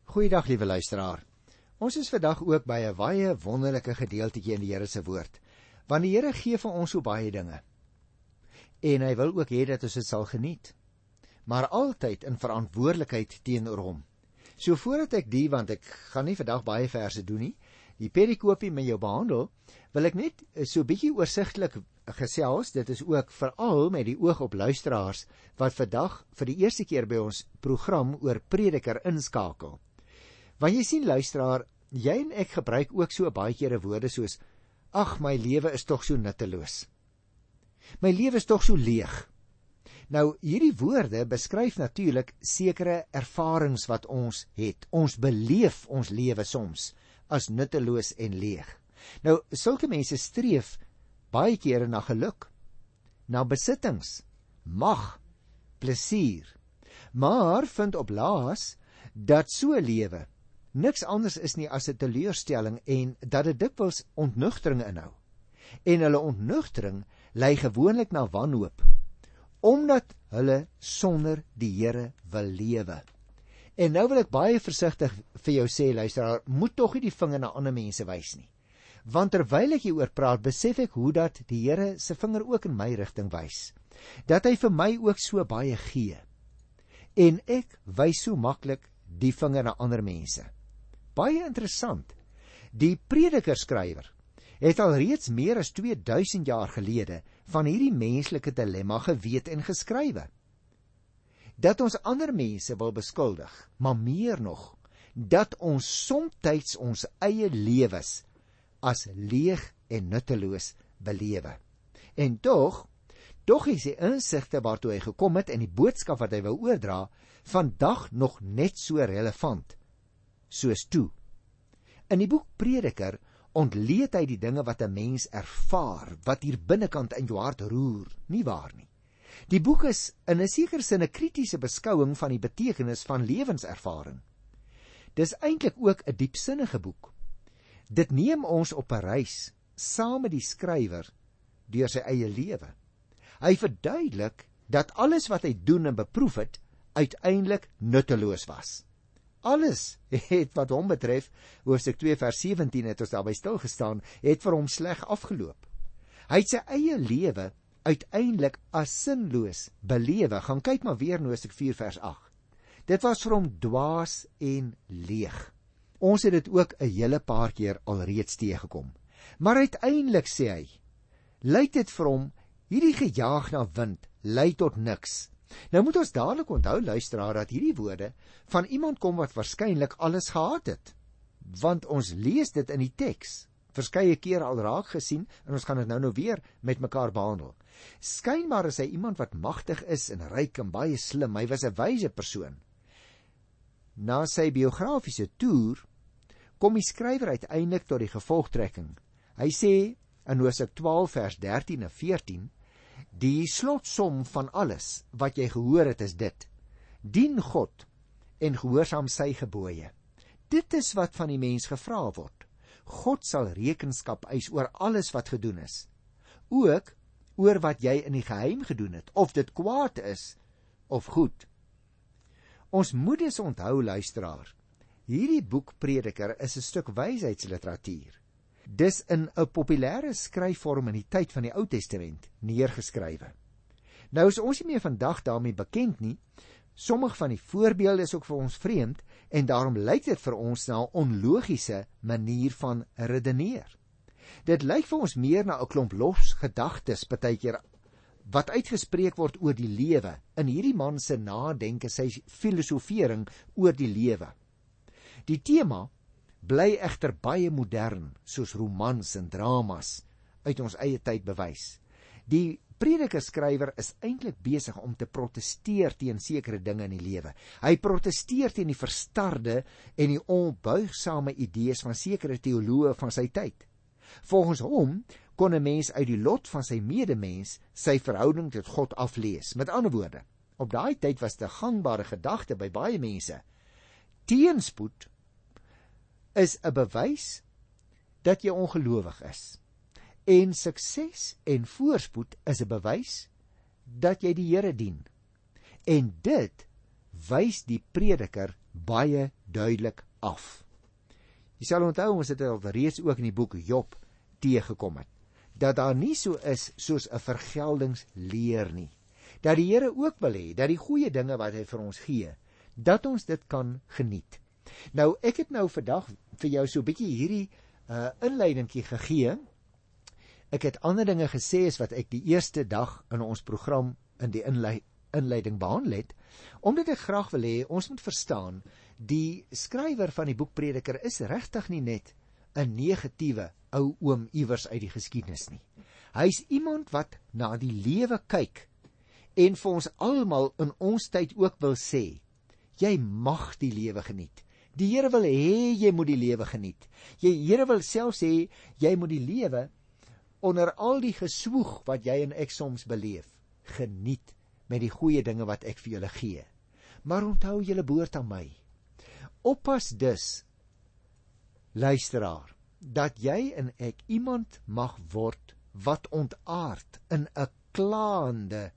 Goeiedag, liewe luisteraar. Ons is vandag ook by 'n baie wonderlike gedeeltetjie in die Here se woord, want die Here gee vir ons so baie dinge. En hy wil ook hê dat ons dit sal geniet, maar altyd in verantwoordelikheid teenoor hom. So voordat ek want ek gaan nie vandag baie verse doen nie, die perikoopie met jou behandel, wil ek net so bietjie oorsigtelik gesels. Dit is ook veral met die oog op luisteraars wat vandag vir die eerste keer by ons program oor Prediker inskakel. Want jy sien luisteraar, jy en ek gebruik ook so baie kere woorde soos, ag, my lewe is tog so nutteloos. My lewe is tog so leeg. Nou, hierdie woorde beskryf natuurlik sekere ervarings wat ons het. Ons beleef ons lewe soms as nutteloos en leeg. Nou, sulke mense streef baie kere na geluk, na besittings, mag, plesier, maar vind op laas dat so lewe niks anders is nie as 'n teleurstelling en dat dit dikwels ontnugtering inhou. En hulle ontnugtering lei gewoonlik na wanhoop, omdat hulle sonder die Here wil lewe. En nou wil ek baie versigtig vir jou sê, luisteraar, moet tog nie die vinger na ander mense wys nie. Want terwyl ek hieroor praat, besef ek hoe dat die Here se vinger ook in my rigting wys. Dat hy vir my ook so baie gee. En ek wys so maklik die vinger na ander mense. Baie interessant. Die Predikerskrywer het al reeds meer as 2000 jaar gelede van hierdie menslike dilemma geweet en geskrywe. Dat ons ander mense wil beskuldig, maar meer nog, dat ons somtyds ons eie lewens as leeg en nutteloos belewe. En tog is die insigte waartoe hy gekom het en die boodskap wat hy wou oordra, vandag nog net so relevant soos toe. In die boek Prediker ontleed hy die dinge wat 'n mens ervaar, wat hier binnekant in jou hart roer, nie waar nie. Die boek is in 'n sekere sin 'n kritiese beskouing van die betekenis van lewenservaring. Dis eintlik ook 'n diepsinnige boek. Dit neem ons op 'n reis saam met die skrywer deur sy eie lewe. Hy verduidelik dat alles wat hy doen en beproef het, uiteindelik nutteloos was. Alles het wat hom betref, hoofstuk 2 vers 17 het ons daarby stilgestaan, het vir hom sleg afgeloop. Hy het sy eie lewe uiteindelik as sinloos belewe. Gaan kyk maar weer in hoofstuk 4 vers 8. Dit was vir hom dwaas en leeg. Ons het dit ook 'n hele paar keer alreeds teëgekom. Maar uiteindelik, sê hy, lyk dit vir hom, hierdie gejaag na wind, lei tot niks. Nou moet ons dadelik onthou, luisteraar, dat hierdie woorde van iemand kom wat waarskynlik alles gehad het. Want ons lees dit in die teks, verskeie keer al raak gesien, en ons gaan dit nou weer met mekaar behandel. Skynbaar is hy iemand wat magtig is en ryk en baie slim, hy was 'n wyse persoon. Na sy biografiese toer kom die skrywer uiteindelik tot die gevolgtrekking. Hy sê in hoofstuk 12 vers 13 en 14, die slotsom van alles wat jy gehoor het is dit: dien God en gehoorsaam sy gebooie. Dit is wat van die mens gevra word. God sal rekenskap eis oor alles wat gedoen is, ook oor wat jy in die geheim gedoen het, of dit kwaad is of goed. Ons moet dus onthou, luisteraar, hierdie boek Prediker is 'n stuk wysheidsliteratuur. Dis in 'n populêre skryfvorm in die tyd van die Ou Testament neergeskrywe. Nou is ons nie meer vandag daarmee bekend nie. Sommige van die voorbeelde is ook vir ons vreemd en daarom lyk dit vir ons na 'n onlogiese manier van redeneer. Dit lyk vir ons meer na 'n klomp los gedagtes partykeer wat uitgespreek word oor die lewe, in hierdie man se nadenke, sy filosofering oor die lewe. Die tema bly egter baie modern, soos romans en dramas uit ons eie tyd bewys. Die Predikerskrywer is eintlik besig om te protesteer teen sekere dinge in die lewe. Hy protesteer teen die verstarde en die onbuigsame idees van sekere teoloë van sy tyd. Volgens hom kon 'n mens uit die lot van sy medemens sy verhouding tot God aflees. Met ander woorde, op daai tyd was dit 'n gangbare gedagte by baie mense. Teenspoed is 'n bewys dat jy ongelowig is. En sukses en voorspoed is 'n bewys dat jy die Here dien. En dit wys die Prediker baie duidelik af. Jy sal onthou, ons het al reeds ook in die boek Job teëgekom het, dat daar nie so is soos 'n vergeldingsleer nie. Dat die Here ook wil hê, dat die goeie dinge wat hy vir ons gee, dat ons dit kan geniet. Nou, ek het nou vandag vir jou so 'n bietjie hierdie inleidingkie gegee. Ek het ander dinge gesê as wat ek die eerste dag in ons program in die inleiding behandel het, omdat ek graag wil hê, ons moet verstaan, die skrywer van die boek Prediker is regtig nie net 'n negatiewe ou oom iewers uit die geskiedenis nie. Hy's iemand wat na die lewe kyk en vir ons almal in ons tyd ook wil sê, jy mag die lewe geniet. Die Here wil hê jy moet die lewe geniet. Die Here wil selfs hê jy moet die lewe onder al die geswoeg wat jy en ek soms beleef, geniet met die goeie dinge wat ek vir julle gee. Maar onthou, julle behoort aan my. Oppas dus, luisteraar, dat jy en ek iemand mag word wat ontaard in 'n klaande,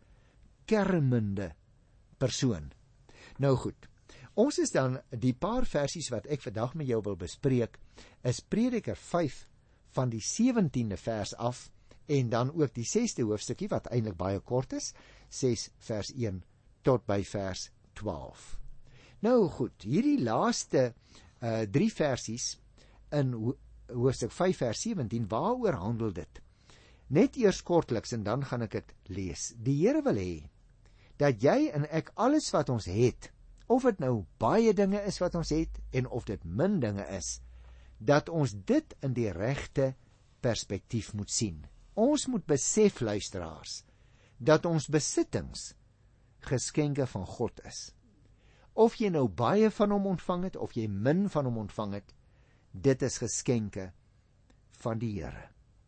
kermende persoon. Nou goed, ons is dan die paar versies wat ek vandag met jou wil bespreek, is Prediker 5 van die 17de vers af, en dan ook die 6de hoofstukkie wat eintlik baie kort is, 6 vers 1 tot by vers 12. Nou goed, hierdie laaste 3 versies in hoofstuk 5 vers 17, waaroor handel dit? Net eers kortliks en dan gaan ek dit lees. Die Here wil hê dat jy en ek alles wat ons het, of dit nou baie dinge is wat ons het en of dit min dinge is, dat ons dit in die regte perspektief moet sien. Ons moet besef, luisteraars, dat ons besittings geskenke van God is. Of jy nou baie van hom ontvang het, of jy min van hom ontvang het, dit is geskenke van die Here.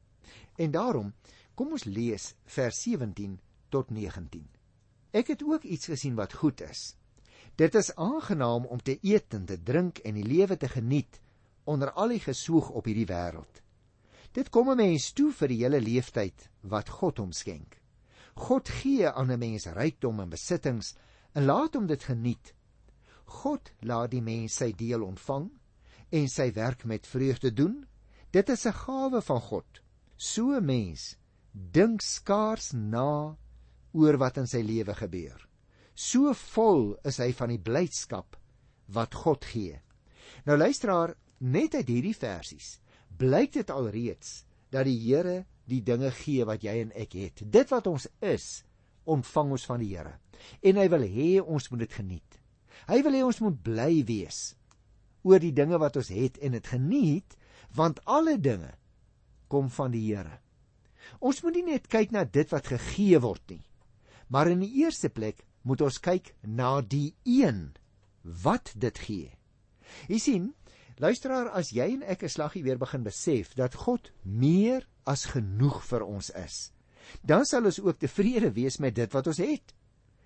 En daarom, kom ons lees vers 17 tot 19. Ek het ook iets gesien wat goed is. Dit is aangenaam om te eet en te drink en die lewe te geniet onder al die geswoeg op hierdie wêreld. Dit kom 'n mens toe vir die hele leeftyd wat God hom skenk. God gee aan 'n mens rykdom en besittings en laat hom dit geniet. God laat die mens sy deel ontvang en sy werk met vreugde doen. Dit is 'n gawe van God. So 'n mens dink skaars na oor wat in sy lewe gebeur. So vol is hy van die blydskap wat God gee. Nou luisteraar, net uit hierdie versies blyk dit alreeds dat die Here die dinge gee wat jy en ek het. Dit wat ons is, ontvang ons van die Here. En hy wil hê ons moet dit geniet. Hy wil hê ons moet bly wees oor die dinge wat ons het en dit geniet, want alle dinge kom van die Here. Ons moet nie net kyk na dit wat gegee word nie, maar in die eerste plek moet ons kyk na die een wat dit gee. Jy sien, luisteraar, as jy en ek 'n slaggie weer begin besef dat God meer as genoeg vir ons is, dan sal ons ook tevrede wees met dit wat ons het.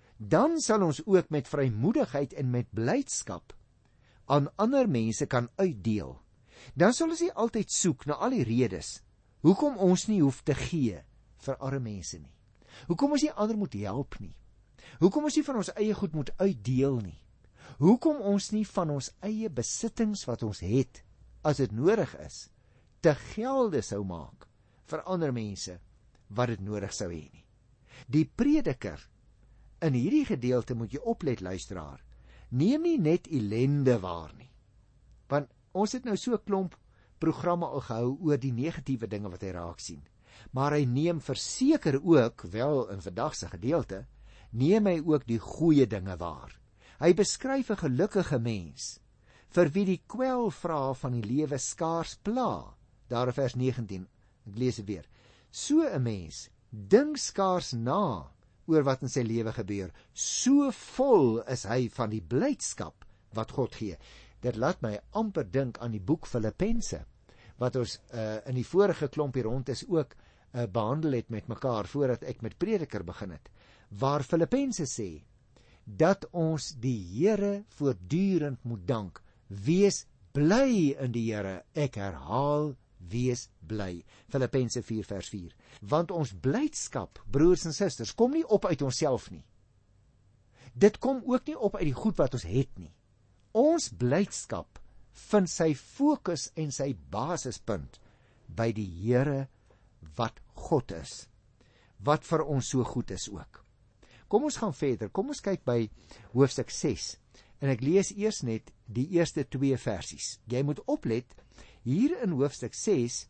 Dan sal ons ook met vrymoedigheid en met blydskap aan ander mense kan uitdeel. Dan sal ons nie altyd soek na al die redes hoekom ons nie hoef te gee vir arme mense nie. Hoekom ons nie ander moet help nie. Hoekom ons nie van ons eie goed moet uitdeel nie. Hoekom ons nie van ons eie besittings wat ons het, as dit nodig is, te gelde sou maak vir ander mense wat dit nodig sou hê nie. Die Prediker in hierdie gedeelte, moet jy oplet, luisteraar, neem nie net ellende waar nie. Want ons het nou so 'n klomp programme al gehou oor die negatiewe dinge wat hy raak sien. Maar hy neem verseker ook, wel in vandag se gedeelte, neem hy ook die goeie dinge waar. Hy beskryf 'n gelukkige mens vir wie die kwelvrae van die lewe skaars pla. Daar in vers 19, ek lees dit weer. So 'n mens dink skaars na oor wat in sy lewe gebeur. So vol is hy van die blydskap wat God gee. Dit laat my amper dink aan die boek Filippense, wat ons in die vorige klompie rond is ook behandel het met mekaar, voordat ek met Prediker begin het, waar Filippense sê, dat ons die Here voortdurend moet dank. Wees bly in die Here, ek herhaal, wees bly. Filippense 4 vers 4. Want ons blydskap, broers en susters, kom nie op uit onsself nie. Dit kom ook nie op uit die goed wat ons het nie. Ons blydskap vind sy fokus en sy basispunt by die Here wat God is, wat vir ons so goed is ook. Kom ons gaan verder, kom ons kyk by hoofstuk 6, en ek lees eers net die eerste 2 versies. Jy moet oplet, hier in hoofstuk 6,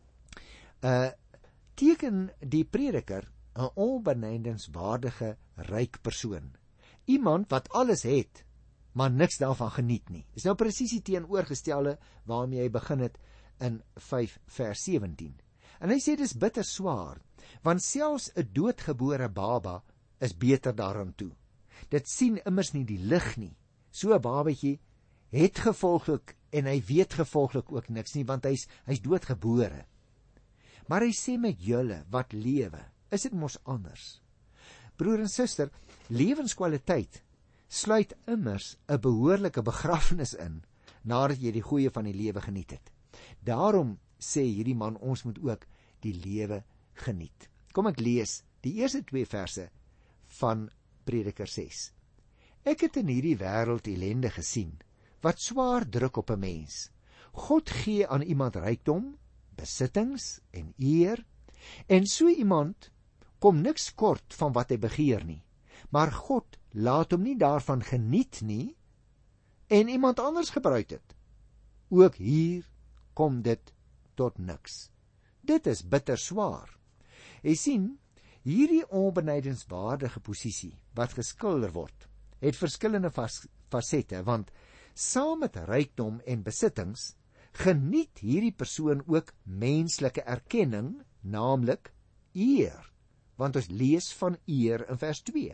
teken die prediker 'n onbenydenswaardige ryk persoon. Iemand wat alles het, maar niks daarvan geniet nie. Is nou presies die teenoorgestelde waarmee hy begin het in 5 vers 17. En hy sê dis bitter swaar, want selfs 'n doodgebore baba is beter daaraan toe. Dit sien immers nie die lig nie. So 'n babatjie het gevolglik en hy weet gevolglik ook niks nie, want hy's doodgebore. Maar hy sê met julle wat lewe, is dit mos anders. Broer en suster, lewenskwaliteit sluit immers 'n behoorlike begrafnis in, nadat jy die goeie van die lewe geniet het. Daarom sê hierdie man, ons moet ook die lewe geniet. Kom ek lees die eerste 2 verse van Prediker 6. Ek het in hierdie wêreld ellende gesien, wat swaar druk op 'n mens. God gee aan iemand rykdom, besittings en eer, en so iemand kom niks kort van wat hy begeer nie, maar God laat hom nie daarvan geniet nie, en iemand anders gebruik dit. Ook hier kom dit tot niks. Dit is bitter swaar. Jy sien, hierdie onbenydenswaardige posisie wat geskilder word, het verskillende fasette, want saam met rykdom en besittings geniet hierdie persoon ook menslike erkenning, naamlik eer, want ons lees van eer in vers 2.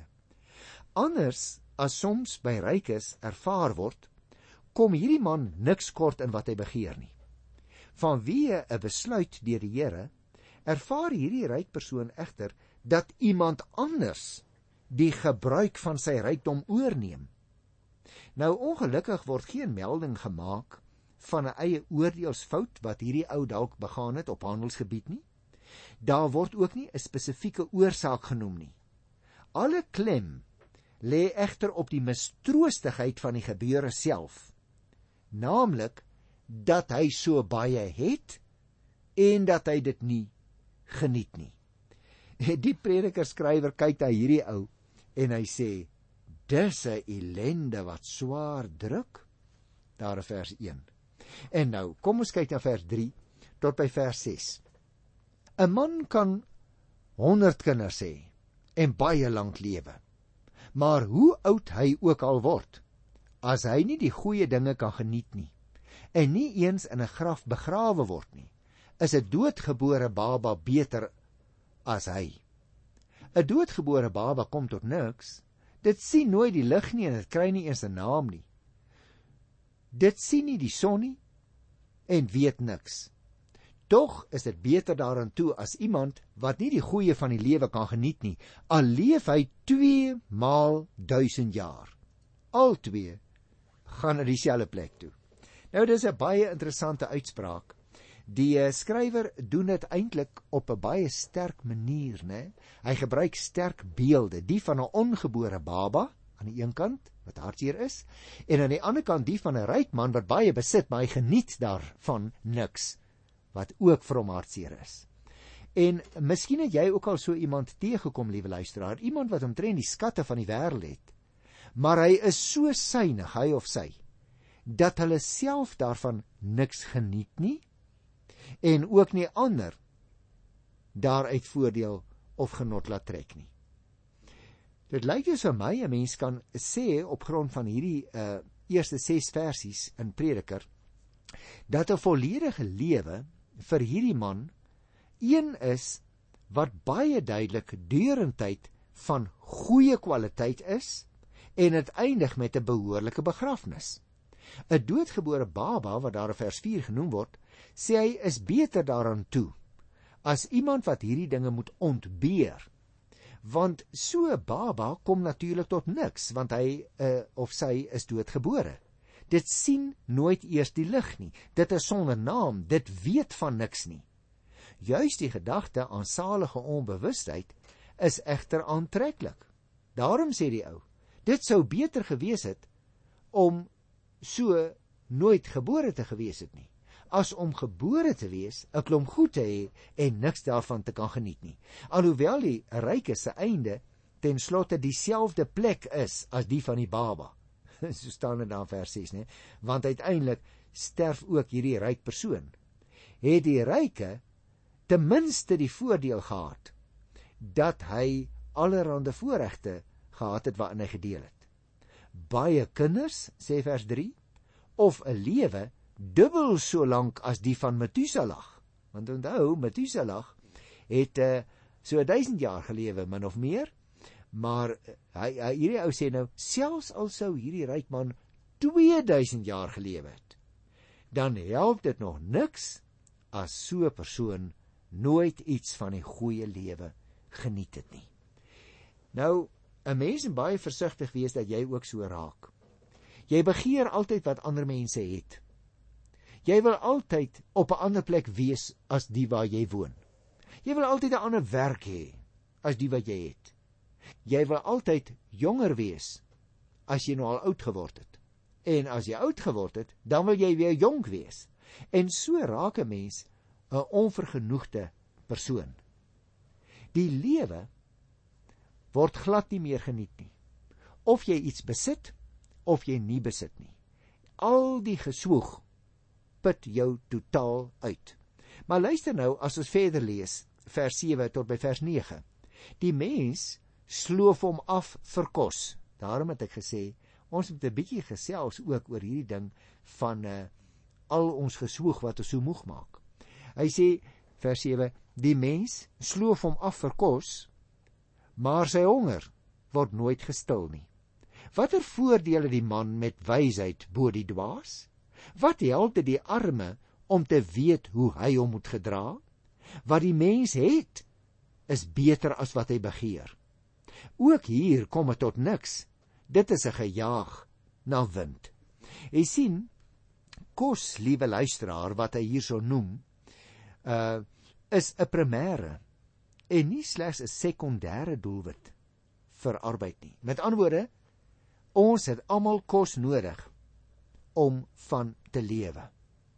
Anders as soms by rykes ervaar word, kom hierdie man niks kort in wat hy begeer nie. Vanweë 'n besluit deur die Here, ervaar hierdie ryk persoon egter dat iemand anders die gebruik van sy rykdom oorneem. Nou ongelukkig word geen melding gemaak van 'n eie oordeelsfout wat hierdie ou dalk begaan het op handelsgebied nie. Daar word ook nie 'n spesifieke oorsaak genoem nie. Alle klem lê egter op die mistroostigheid van die gebeure self, naamlik dat hy so baie het en dat hy dit nie geniet nie. Die predikerskrywer kyk na hierdie ou en hy sê, dis 'n ellende wat swaar druk. Daar in vers 1. En nou, kom ons kyk na vers 3 tot by vers 6. 'n Man kan 100 kinders hê en baie lank lewe. Maar hoe oud hy ook al word, as hy nie die goeie dinge kan geniet nie, en nie eens in 'n graf begrawe word nie, is 'n doodgebore baba beter as hy. 'n Doodgebore baba kom tot niks. Dit sien nooit die lig nie en dit kry nie eens 'n naam nie. Dit sien nie die son nie en weet niks. Tog is dit beter daaraan toe as iemand wat nie die goeie van die lewe kan geniet nie, al leef hy 2 maal 1000 jaar. Al 2 gaan na dieselfde plek toe. Nou, dis 'n baie interessante uitspraak. Die skrywer doen dit eintlik op 'n baie sterk manier, né? Hy gebruik sterk beelde, die van 'n ongebore baba aan die een kant wat hartseer is, en aan die ander kant die van 'n ryk man wat baie besit, maar hy geniet daarvan niks, wat ook vir hom hartseer is. En miskien het jy ook al so iemand teëgekom, liewe luisteraar, iemand wat omtrent die skatte van die wêreld het, maar hy is so suinig, hy of sy, dat hulle self daarvan niks geniet nie, en ook nie ander daaruit voordeel of genot laat trek nie. Dit lyk dus vir my, 'n mens kan sê op grond van hierdie eerste 6 versies in Prediker, dat 'n volledige lewe vir hierdie man een is wat baie duidelik deurentyd van goeie kwaliteit is en dit eindig met 'n behoorlike begrafnis. 'n Doodgebore baba, wat daar in vers 4 genoem word, sê hy is beter daaraan toe as iemand wat hierdie dinge moet ontbeer. Want so 'n baba kom natuurlik tot niks, want hy of sy is doodgebore. Dit sien nooit eers die lig nie. Dit is sonder naam, dit weet van niks nie. Juist die gedagte aan salige onbewustheid is egter aantreklik. Daarom sê die ou, dit sou beter gewees het om so nooit gebore te gewees het nie, as om gebore te wees, 'n klomp goed te hê en niks daarvan te kan geniet nie. Alhoewel die rykes se einde ten slotte dieselfde plek is as die van die baba. So staan dit daar vers 6, né? Want uiteindelik sterf ook hierdie ryk persoon. Het die ryke ten minste die voordeel gehad dat hy allerhande voorregte gehad het waarin hy gedeel het. Baie kinders, sê vers 3, of 'n lewe dubbel so lank as die van Methuselah. Want onthou, Methuselah het so 1000 jaar gelewe, min of meer, maar hierdie ou sê nou, selfs al sou hierdie ryk man 2000 jaar gelewe het, dan help dit nog niks as so 'n persoon nooit iets van die goeie lewe geniet het nie. Nou, 'n mens moet baie versigtig wees dat jy ook so raak. Jy begeer altyd wat ander mense het. Jy wil altyd op 'n ander plek wees as die waar jy woon. Jy wil altyd 'n ander werk hê as die wat jy het. Jy wil altyd jonger wees as jy nou al oud geword het. En as jy oud geword het, dan wil jy weer jonk wees. En so raak 'n mens 'n onvergenoegde persoon. Die lewe word glad nie meer geniet nie. Of jy iets besit, of jy nie besit nie. Al die geswoeg put jou totaal uit. Maar luister nou, as ons verder lees, vers 7 tot by vers 9. Die mens sloof hom af vir kos. Daarom het ek gesê, ons moet 'n bietjie gesels ook oor hierdie ding van al ons geswoeg wat ons so moeg maak. Hy sê, vers 7, die mens sloof hom af vir kos, maar sy honger word nooit gestil nie. Watter voordele die man met wysheid bo die dwaas? Wat help dit die arme om te weet hoe hy hom moet gedra? Wat die mens het, is beter as wat hy begeer. Ook hier kom het tot niks. Dit is 'n gejaag na wind. Jy sien, kos, liewe luisteraar, wat hy hierso noem, is 'n primêre en nie slegs 'n sekondêre doelwit vir arbeid nie. Met ander woorde, ons het almal kos nodig om van te lewe.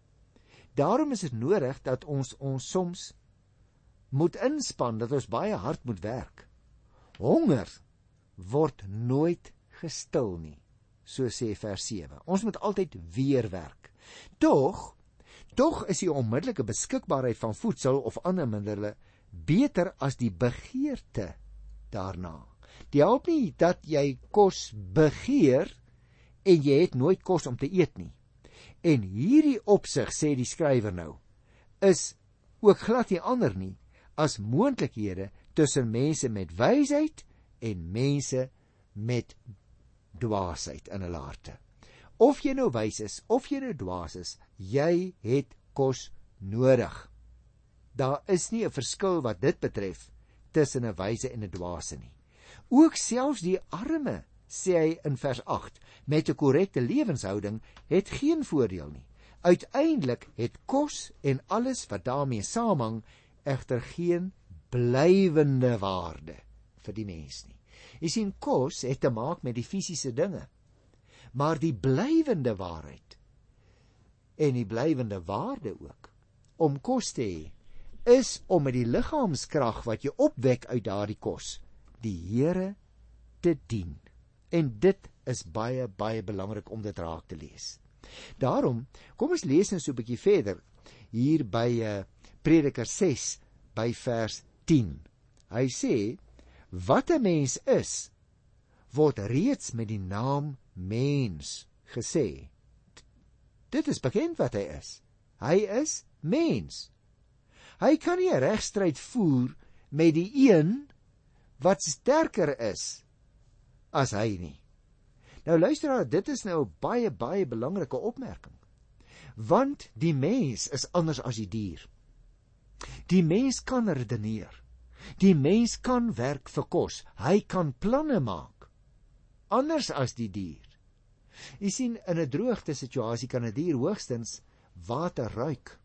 Daarom is dit nodig dat ons soms moet inspann, dat ons baie hard moet werk. Honger word nooit gestil nie, so sê vers 7. Ons moet altyd weer werk. Tog is die onmiddellike beskikbaarheid van voedsel of ander middele beter as die begeerte daarna. Dit help nie dat jy kos begeer en jy het nooit kos om te eet nie. En hierdie opsig, sê die skrywer nou, is ook glad nie ander nie as moontlikhede tussen mense met wysheid en mense met dwaasheid in hulle harte. Of jy nou wys is, of jy nou dwaas is, jy het kos nodig. Daar is nie 'n verskil wat dit betref tussen 'n wyse en 'n dwaase nie. Ook selfs die arme, sê hy in vers 8, met 'n korrekte lewenshouding het geen voordeel nie. Uiteindelik het kos en alles wat daarmee saamhang egter geen blywende waarde vir die mens nie. Jy sien, kos het te maak met die fisiese dinge, maar die blywende waarheid en die blywende waarde ook om kos te hê, is om met die liggaamskrag wat jy opwek uit daardie kos, die Here te dien. En dit is baie, baie belangrik om dit raak te lees. Daarom, kom ons lees nou so 'n bietjie verder, hier by Prediker 6, by vers 10. Hy sê, wat 'n mens is, word reeds met die naam mens gesê. Dit is bekend wat hy is. Hy is mens. Hy kan nie 'n regstryd voer met die een wat sterker is as hy nie. Nou luister, dit is nou 'n baie, baie belangrike opmerking. Want die mens is anders as die dier. Die mens kan redeneer. Die mens kan werk vir kos. Hy kan planne maak. Anders as die dier. Jy sien, in 'n droogte situasie kan 'n dier hoogstens water ruik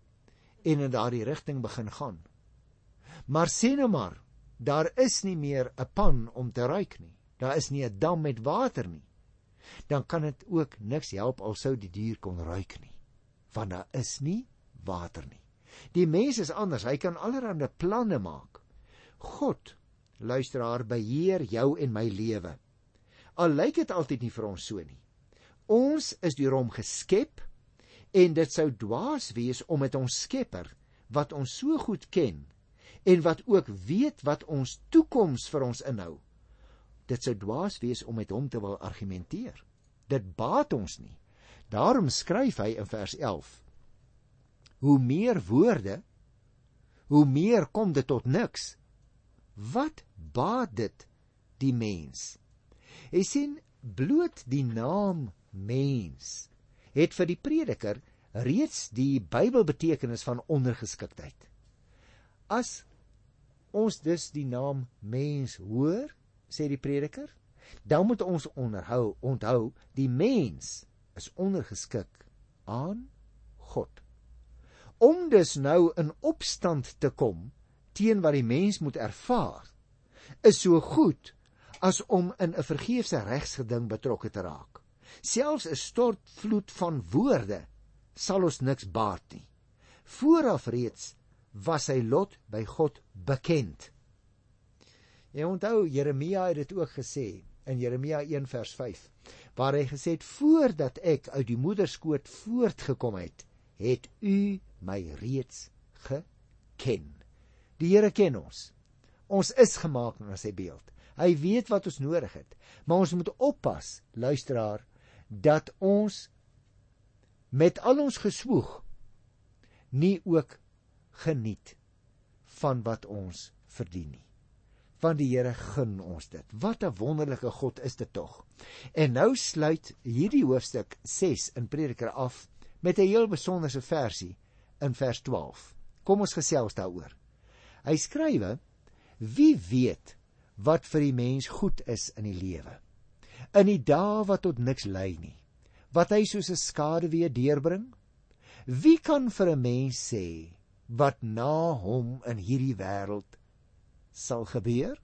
en in daardie rigting begin gaan. Maar sê nou maar, daar is nie meer 'n pan om te ruik nie. Daar is nie 'n dam met water nie. dan kan dit ook niks help al sou die dier kon ruik nie, want daar is nie water nie. Die mens is anders, hy kan allerhande planne maak. God, luisteraar, beheer jou en my lewe. Al lyk dit altyd nie vir ons so nie. Ons is deur hom geskep, en dit sou dwaas wees om met ons Skepper, wat ons so goed ken, en wat ook weet wat ons toekoms vir ons inhou, dit sou dwaas wees om met hom te wil argumenteer. Dit baat ons nie. Daarom skryf hy in vers 11, hoe meer woorde, hoe meer kom dit tot niks. Wat baat dit die mens? Jy sien, bloot die naam mens het vir die prediker reeds die Bybelbetekenis van ondergeskiktheid. As ons dus die naam mens hoor, sê die prediker, dan moet ons onthou, die mens is ondergeskik aan God. Om dus nou in opstand te kom teen wat die mens moet ervaar, is so goed as om in 'n vergeefse regsgeding betrokke te raak. Selfs 'n stortvloed van woorde sal ons niks baat nie. Vooraf reeds was sy lot by God bekend. Jy onthou, Jeremia het dit ook gesê, in Jeremia 1 vers 5, waar hy gesê het, voordat ek uit die moederskoot voortgekom het, het u my reeds geken. Die Here ken ons. Ons is gemaak na sy beeld. Hy weet wat ons nodig het. Maar ons moet oppas, luisteraar, dat ons met al ons geswoeg nie ook geniet van wat ons verdien nie. Want die Here gun ons dit. Wat 'n wonderlike God is dit tog. En nou sluit hierdie hoofstuk 6 in Prediker af met 'n heel besonderse versie in vers 12. Kom ons gesels daaroor. Hy skrywe, wie weet wat vir die mens goed is in die lewe, in die dae wat tot niks lei nie, wat hy soos 'n skaduwee deurbring? Wie kan vir 'n mens sê wat na hom in hierdie wêreld sal gebeur?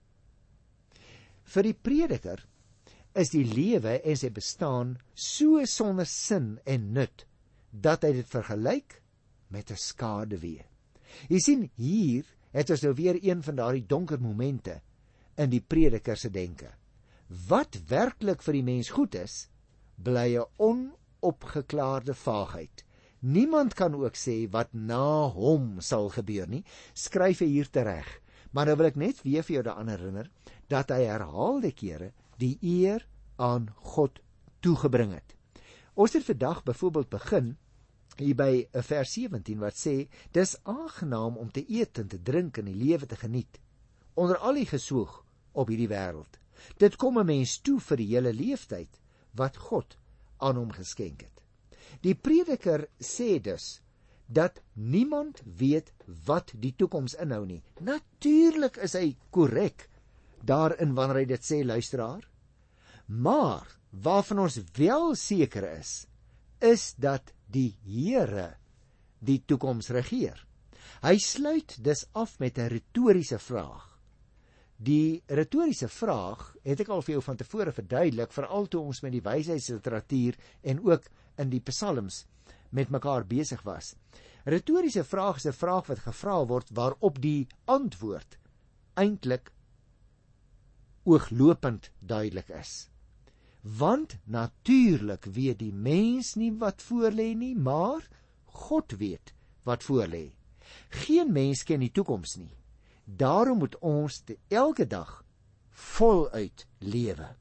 Vir die prediker is die lewe en sy bestaan so sonder sin en nut, dat hy dit vergelyk met 'n skaduwee. Jy sien, hier het ons nou weer een van daardie donker momente in die prediker se denke. Wat werklik vir die mens goed is, bly 'n onopgeklaarde vaagheid. Niemand kan ook sê wat na hom sal gebeur nie, skryf hy hier tereg. Maar nou wil ek net weer vir jou daaraan herinner, dat hy herhaalde kere die eer aan God toegebring het. Ons het vandag byvoorbeeld begin hier by vers 17 wat sê, dis aangenaam om te eet en te drink en die lewe te geniet, onder al die geswoeg op hierdie wêreld. Dit kom 'n mens toe vir die hele leeftyd wat God aan hom geskenk het. Die prediker sê dus dat niemand weet wat die toekoms inhou nie. Natuurlik is hy korrek daarin wanneer hy dit sê, luisteraar. Maar waarvan ons wel seker is dat die Here die toekoms regeer. Hy sluit dus af met 'n retoriese vraag. Die retoriese vraag het ek al vir jou van tevore verduidelik, veral toe ons met die wysheidsliteratuur en ook in die psalms met mekaar besig was. Retoriese vraag is 'n vraag wat gevra word waarop die antwoord eintlik ooglopend duidelik is. Want natuurlik weet die mens nie wat voorlê nie, maar God weet wat voorlê. Geen mens ken die toekoms nie. Daarom moet ons elke dag voluit lewe.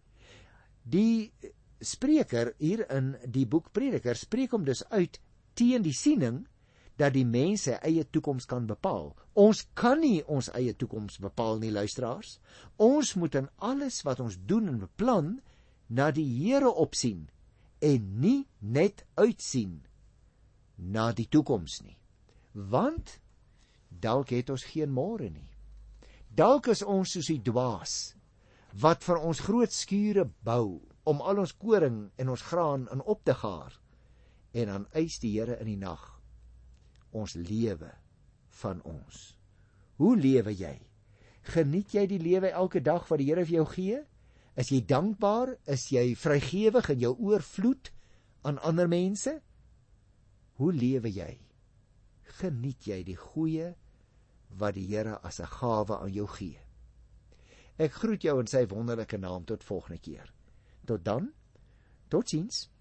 Die spreker hier in die boek Prediker spreek hom dus uit teen die siening dat die mens sy eie toekoms kan bepaal. Ons kan nie ons eie toekoms bepaal nie, luisteraars. Ons moet in alles wat ons doen en beplan na die Here opsien en nie net uitsien na die toekoms nie. Want dalk het ons geen môre nie. Dalk is ons soos die dwaas wat vir ons groot skure bou om al ons koring en ons graan in op te gaar, en dan eis die Here in die nag ons lewe van ons. Hoe lewe jy? Geniet jy die lewe elke dag wat die Here vir jou gee? Is jy dankbaar? Is jy vrygewig in jou oorvloed aan ander mense? Hoe lewe jy? Geniet jy die goeie wat die Here as 'n gawe aan jou gee? Ek groet jou in sy wonderlike naam tot volgende keer. Tot dan, totsiens.